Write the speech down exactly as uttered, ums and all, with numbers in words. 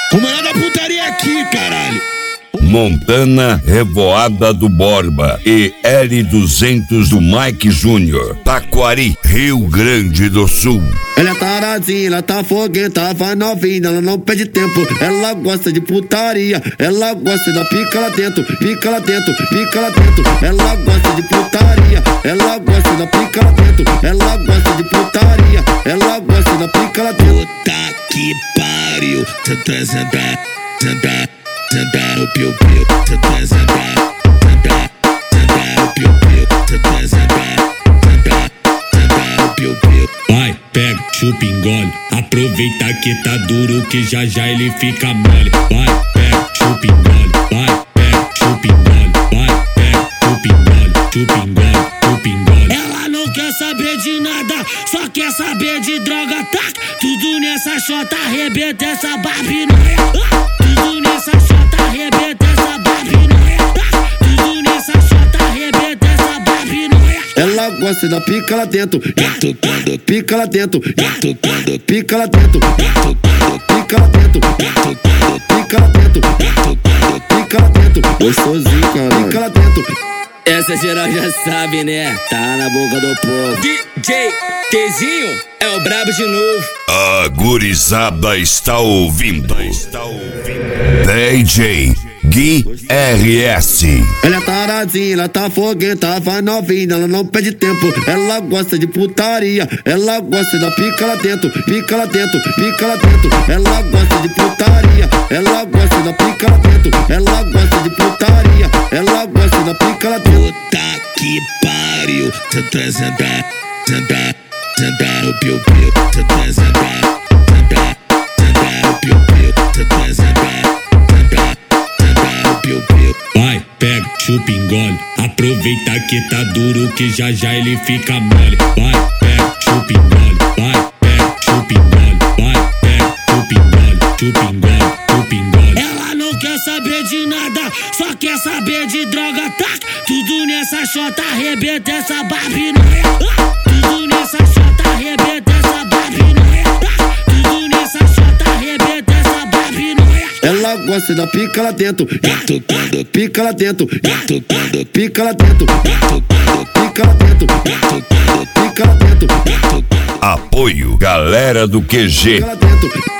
O maior da putaria é aqui, caralho. Montana, Revoada do Borba e L duzentos do Mike Júnior, Taquari, Rio Grande do Sul. Ela é taradinha, ela tá foguenta, vai novinha, ela não perde tempo. Ela gosta de putaria, ela gosta da pica lá dentro, pica lá dentro, pica lá dentro. Ela gosta de putaria, ela gosta da pica lá dentro, ela gosta de putaria, ela gosta da pica lá dentro. Puta que pariu, tenta sentar, sentar, sentar o piu-piu, tenta sentar, sentar, sentar o piu-piu, tenta sentar, sentar, sentar o piu-piu. Vai, pega, chupa, engole, aproveita que tá duro que já já ele fica mole. Vai, pega, chupa, engole, vai, pega, chupa, engole, vai, pega, chupa, engole, chupa, engole, chupa, engole. Ela não quer saber de nada, só quer saber de droga, taca tudo nessa chota, arrebenta essa barbinha. Tudo nessa chota, arrebenta essa barbinha. Tudo nessa chota, arrebenta essa barbinha. Ela gosta da pica lá dentro, tocando, pica lá dentro, tocando, pica lá dentro, tocando, pica lá dentro, tocando, pica lá dentro, tocando, pica lá dentro. Gostosinho, cara, pica lá dentro. Essa geral já sabe, né? Tá na boca do povo. D J Tzinho é o brabo de novo. A gurizada está ouvindo. Está ouvindo. D J Gui R S. Ela é taradinha, ela tá foguenta, vai novinha, ela não perde tempo. Ela gosta de putaria, ela gosta da pica lá dentro, pica lá dentro, pica lá dentro. Ela gosta de putaria, ela gosta da pica lá dentro, ela gosta de putaria, ela gosta da pica lá dentro. Puta que pariu, tenta sentar, sentar, sentar o piu-piu, tenta sentar, sentar, sentar o piu-piu, tenta sentar, sentar, sentar o piu-piu. Vai, pega, chupa, engole, aproveita que tá duro que já já ele fica mole. Vai, pega, chupa, engole, vai, pega, chupa, engole, vai, pega, chupa, engole, chupa, engole, chupa, engole. Ela não quer saber de nada, só quer saber de droga, taca tudo nessa chota, arrebenta essa barbinha. Tudo nessa chota, arrebenta essa barbinha. Tudo nessa chota, arrebenta essa barbinha. Ela gosta da pica lá dentro, tocando, pica lá dentro, tocando, pica lá dentro, tocando, pica lá dentro, tocando, pica lá dentro, Apoio, galera do Q G. pica lá dentro.